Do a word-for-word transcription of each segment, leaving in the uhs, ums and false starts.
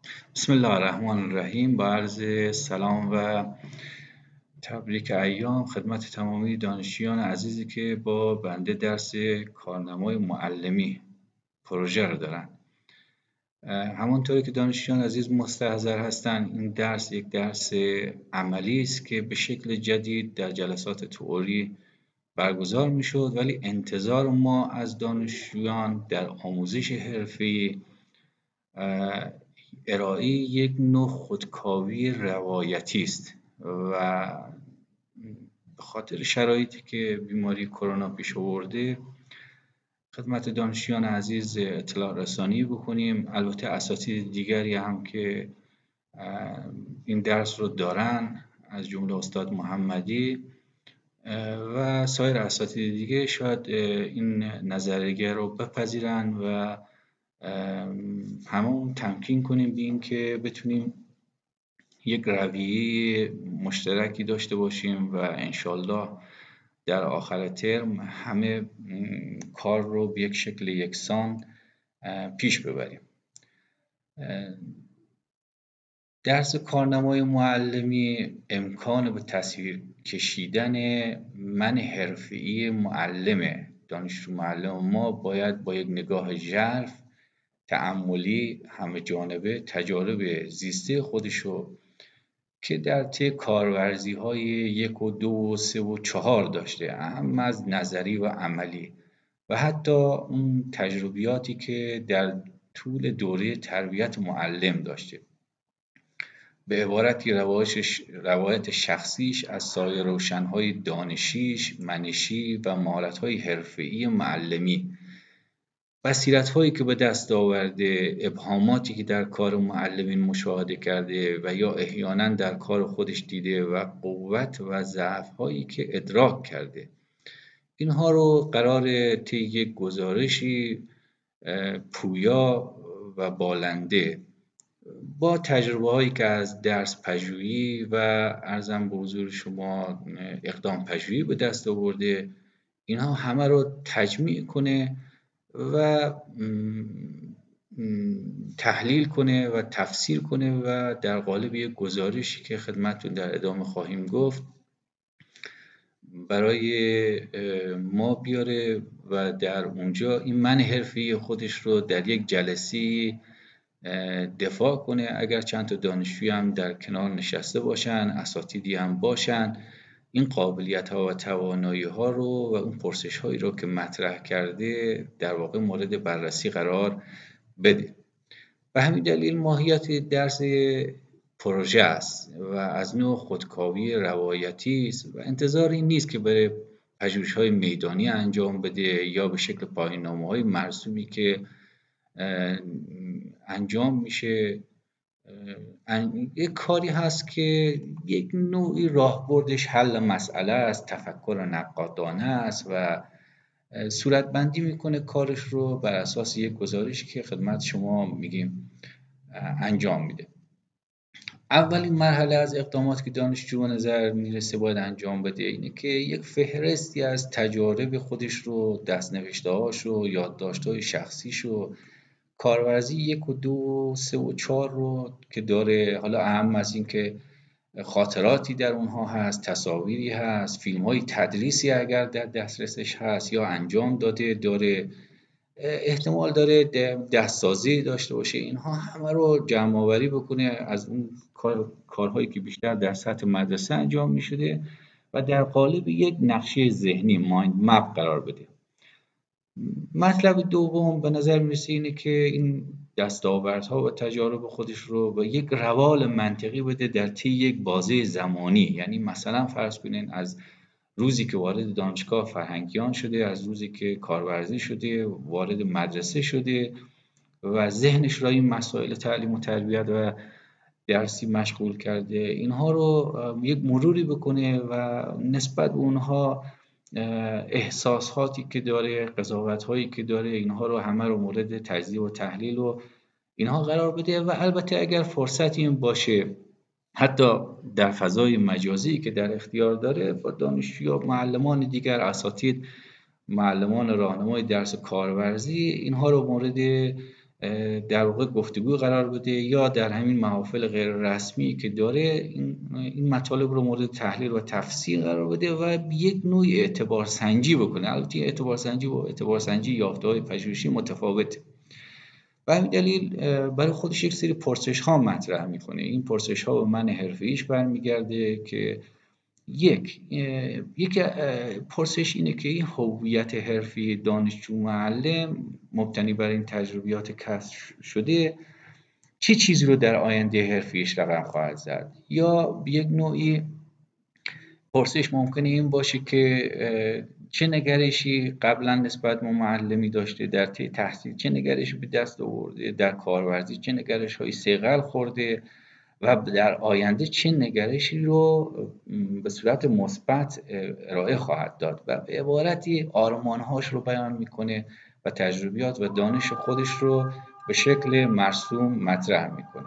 بسم الله الرحمن الرحیم. با عرض سلام و تبریک ایام خدمت تمامی دانشجویان عزیزی که با بنده درس کارنمای معلمی پروژه رو دارن. همانطوری که دانشجویان عزیز مستحضر هستن، این درس یک درس عملی است که به شکل جدید در جلسات تئوری برگزار میشد، ولی انتظار ما از دانشجویان در آموزش حرفه‌ای ارائه یک نوع خودکاوی روایتی است و به خاطر شرایطی که بیماری کرونا پیش آورده خدمت دانشجویان عزیز اطلاع رسانی بکنیم. البته اساتید دیگری هم که این درس رو دارن از جمله استاد محمدی و سایر اساتید دیگه شاید این نظریه رو بپذیرن و همون تمکین کنیم به این که بتونیم یک رویه مشترکی داشته باشیم و انشالله در آخر ترم همه کار رو به یک شکل یکسان پیش ببریم. درس کارنمای معلمی امکان به تصویر کشیدن من حرفه‌ای معلمه. دانشجو معلم ما باید با یک نگاه ژرف، تأملی، همه جانبه تجارب زیسته خودشو که در طی کارورزی های یک و دو و سه و چهار داشته، اهم از نظری و عملی، و حتی اون تجربیاتی که در طول دوره تربیت معلم داشته، به عبارتی روایت شخصیش از سایر روشنهای دانشیش، منشی و مهارت‌های حرفه‌ای معلمی، بصیرت‌هایی که به دست آورده، ابهاماتی که در کار معلمین مشاهده کرده و یا احیانا در کار خودش دیده و قوت و ضعف‌هایی که ادراک کرده، اینها رو قرار طی یک گزارشی پویا و بالنده با تجربه هایی که از درس پژوهی و عرضم به حضور شما اقدام پژوهی به دست آورده، اینها همه رو تجمیع کنه و تحلیل کنه و تفسیر کنه و در قالب یک گزارشی که خدمتتون در ادامه خواهیم گفت برای ما بیاره و در اونجا این من حرفه‌ای خودش رو در یک جلسه دفاع کنه. اگر چند تا دانشجوی هم در کنار نشسته باشن، اساتیدی هم باشن، این قابلیت ها و توانایی ها رو و اون پرسش هایی رو که مطرح کرده در واقع مورد بررسی قرار بده. به همین دلیل ماهیت درس پروژه است و از نوع خودکاوی روایتی است و انتظار این نیست که بره پژوهش‌های میدانی انجام بده یا به شکل پایان‌نامه‌های مرسومی که انجام میشه. یک کاری هست که یک نوعی راهبردش حل مسئله است، تفکر نقادانه است و صورتبندی میکنه کارش رو بر اساس یک گزارشی که خدمت شما میگیم انجام میده. اولین مرحله از اقداماتی که دانشجو به نظر میرسه باید انجام بده اینه که یک فهرستی از تجارب خودش رو، دست‌نوشته‌هاش رو، یادداشت‌های شخصیش رو، کارورزی یک و دو و سه و چهار رو که داره، حالا اهم از این که خاطراتی در اونها هست، تصاویری هست، فیلم‌های تدریسی اگر در دسترسش هست یا انجام داده داره، احتمال داره دستسازی داشته باشه، اینها همه رو جمع آوری بکنه از اون کار، کارهایی که بیشتر در سطح مدرسه انجام می شده و در قالب یک نقشه ذهنی مایند مپ قرار بده. مطلب دوم به نظر میرسه اینه که این دستاوردها و تجارب خودش رو به یک روال منطقی بده در طی یک بازه زمانی. یعنی مثلا فرض کنین از روزی که وارد دانشگاه فرهنگیان شده، از روزی که کارورزی شده، وارد مدرسه شده و ذهنش را این مسائل تعلیم و تربیت و درسی مشغول کرده، اینها رو یک مروری بکنه و نسبت به اونها احساساتی که داره، قضاوت‌هایی که داره، اینها رو همه رو مورد تجزیه و تحلیل و اینها قرار بده و البته اگر فرصتی این باشه حتی در فضای مجازی که در اختیار داره با دانشجویا، معلمان دیگر، اساتید، معلمان راهنمای درس کارورزی، اینها رو مورد در واقع گفتگو قرار بده یا در همین محافل غیر رسمی که داره این, این مطالب رو مورد تحلیل و تفسیر قرار بده و یک نوع اعتبار سنجی بکنه. البته اعتبار سنجی و اعتبار سنجی یافته‌های پژوهشی متفاوته. و همین دلیل برای خودش یک سری پرسش ها مطرح میکنه. این پرسش ها به من حرفه‌ایش برمیگرده که یک یک پرسش اینه که این هویت حرفی دانشجو معلم مبتنی بر این تجربیات کسب شده چه چیزی رو در آینده حرفیش رقم خواهد زد. یا یک نوعی پرسش ممکنه این باشه که چه نگرشی قبلا نسبت به معلمی داشته در طی تحصیل، چه نگرشی به دست آورده در کارورزی، چه نگرش های صیقل خورده و در آینده چه نگرشی رو به صورت مثبت ارائه خواهد داد و به عبارتی آرمانهاش رو بیان میکنه و تجربیات و دانش خودش رو به شکل مرسوم مطرح میکنه.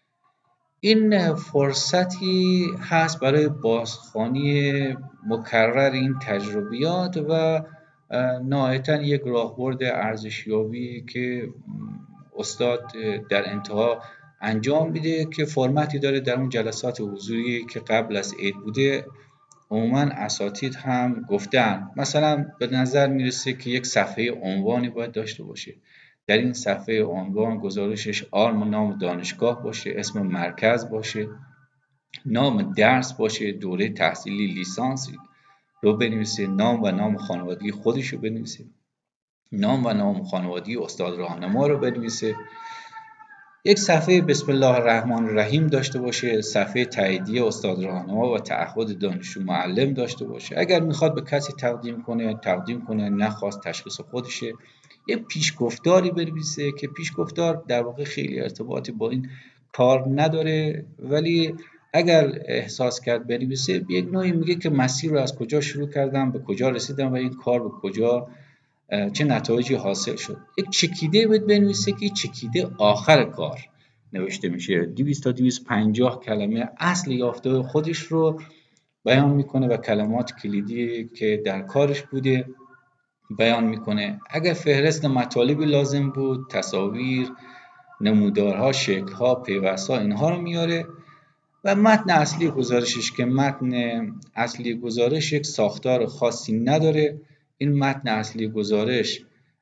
این فرصتی هست برای بازخوانی مکرر این تجربیات و نهایتاً یک راهبرد ارزشیابی که استاد در انتها انجام میده که فرمتی داره. در اون جلسات حضوری که قبل از عید بوده عموماً اساتید هم گفتن، مثلا به نظر میرسه که یک صفحه عنوانی باید داشته باشه. در این صفحه عنوان گزارشش آرم و نام دانشگاه باشه، اسم مرکز باشه، نام درس باشه، دوره تحصیلی لیسانسی رو بنویسه، نام و نام خانوادگی خودش رو بنویسه، نام و نام خانوادگی استاد راهنما رو بنویسه. یک صفحه بسم الله الرحمن الرحیم داشته باشه، صفحه تاییدیه استاد راهنما و تعهد دانشجو معلم داشته باشه. اگر میخواد به کسی تقدیم کنه تقدیم کنه، نخواست تشخیص خودشه. یه پیشگفتاری بنویسه که پیشگفتار در واقع خیلی ارتباطی با این کار نداره، ولی اگر احساس کرد بنویسه یک نوعی میگه که مسیر رو از کجا شروع کردم به کجا رسیدم و این کار به کجا چه نتایجی حاصل شد. یک چکیده باید بنویسه که چکیده آخر کار نوشته میشه. دویست تا دویست و پنجاه کلمه اصل یافته خودش رو بیان میکنه و کلمات کلیدی که در کارش بوده بیان میکنه. اگر فهرست مطالبی لازم بود، تصاویر، نمودارها، شکلها، پیوستها، اینها رو میاره. و متن اصلی گزارشش که متن اصلی گزارش یک ساختار خاصی نداره. این متن اصلی گزارش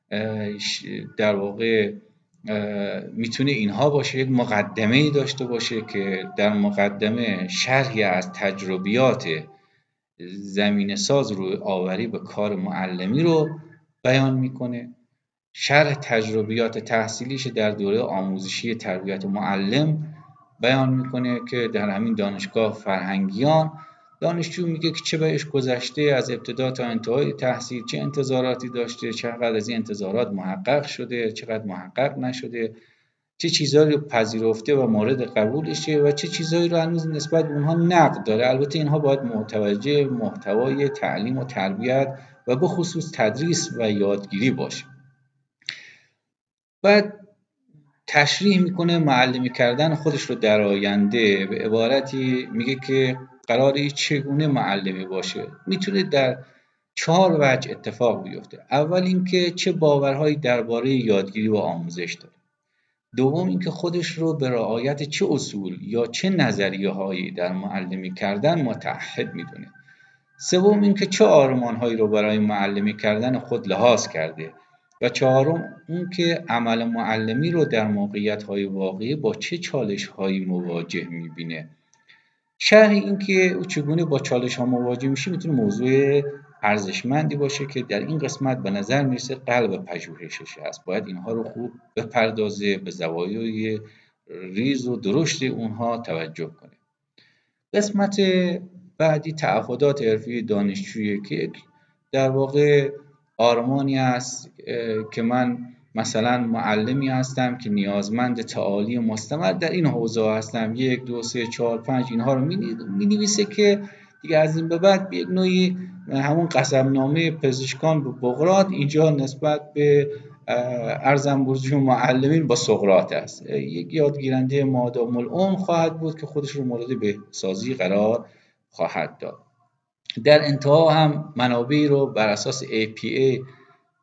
در واقع میتونه اینها باشه: یک مقدمه‌ای داشته باشه که در مقدمه شرحی از تجربیات زمینه ساز روی آوری به کار معلمی رو بیان میکنه، شرح تجربیات تحصیلیش در دوره آموزشی تربیت معلم بیان میکنه که در همین دانشگاه فرهنگیان دانشجو میگه که چه بهش گذشته از ابتدا تا انتهای تحصیل، چه انتظاراتی داشته، چقدر از این انتظارات محقق شده، چقدر محقق نشده، چه چیزایی رو پذیرفته و مورد قبولشه و چه چیزایی رو هنوز نسبت به اونها نقد داره. البته اینها باید متوجه محتوای تعلیم و تربیت و به خصوص تدریس و یادگیری باشه. بعد تشریح میکنه معلمی کردن خودش رو در آینده. به عبارتی میگه که قراره چگونه معلمی باشه. میتونه در چهار وجه اتفاق بیفته. اول اینکه چه باورهایی درباره یادگیری و آموزش داره. دوم اینکه خودش رو به رعایت چه اصول یا چه نظریه‌هایی در معلمی کردن متعهد میدونه. سوم اینکه چه آرمان‌هایی رو برای معلمی کردن خود لحاظ کرده. و چهارم اون که عمل معلمی رو در موقعیت‌های واقعی با چه چالش‌هایی مواجه می‌بینه. شرح این که او چگونه با چالش‌ها مواجه میشه میتونه موضوع ارزشمندی باشه که در این قسمت به نظر میرسه قلب پژوهشش هست. باید اینها رو خوب بپردازه، به زوایای ریز و درشت اونها توجه کنه. قسمت بعدی تعهدات حرفی دانشجویی که در واقع آرمانی است که من مثلا معلمی هستم که نیازمند تعالی مستمر در این حوزه هستم، یک دو سه چهار پنج اینها رو می نویسه که دیگه از این به بعد یک نوعی همون قسمنامه پزشکان به بقراط اینجا نسبت به ارزم بزرگ معلمین با سقراط است. یک یادگیرنده مادام العمر خواهد بود که خودش رو مورد بهسازی قرار خواهد داد. در انتها هم منابعی رو بر اساس ای پی ای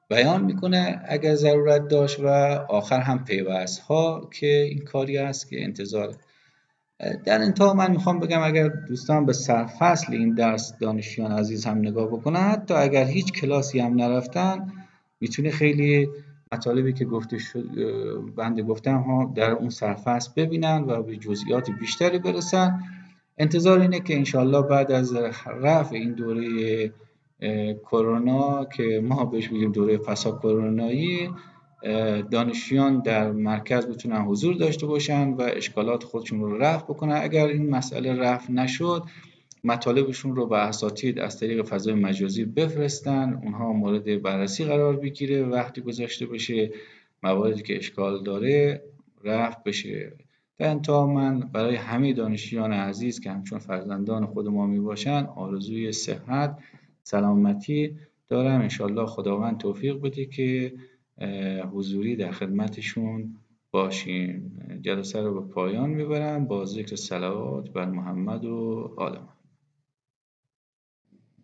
بیان میکنه اگر ضرورت داشت و آخر هم پیوست ها که این کاری است که انتظار. در انتها من میخوام بگم اگر دوستان به سرفصل این درس دانشجویان عزیز هم نگاه بکنن، حتی اگر هیچ کلاسی هم نرفتن، میتونه خیلی مطالبی که گفته شد بنده گفتم ها در اون سرفصل ببینن و به جزئیات بیشتری برسن. انتظار اینه که انشالله بعد از رفع این دوره کرونا که ما بهش میگیم دوره فساد کرونایی، دانشجویان در مرکز بتونن حضور داشته باشن و اشکالات خودشون رو رفع بکنن. اگر این مسئله رفع نشد، مطالبشون رو به اساتید از طریق فضای مجازی بفرستن، اونها مورد بررسی قرار بگیره، وقتی گذاشته بشه مواردی که اشکال داره رفع بشه. در انتها من برای همه دانشجویان عزیز که همچون فرزندان خود ما می باشن آرزوی صحت، سلامتی دارم. انشالله خداوند توفیق بده که حضوری در خدمتشون باشیم. جلسه رو به پایان میبرم با ذکر صلوات بر محمد و آل محمد.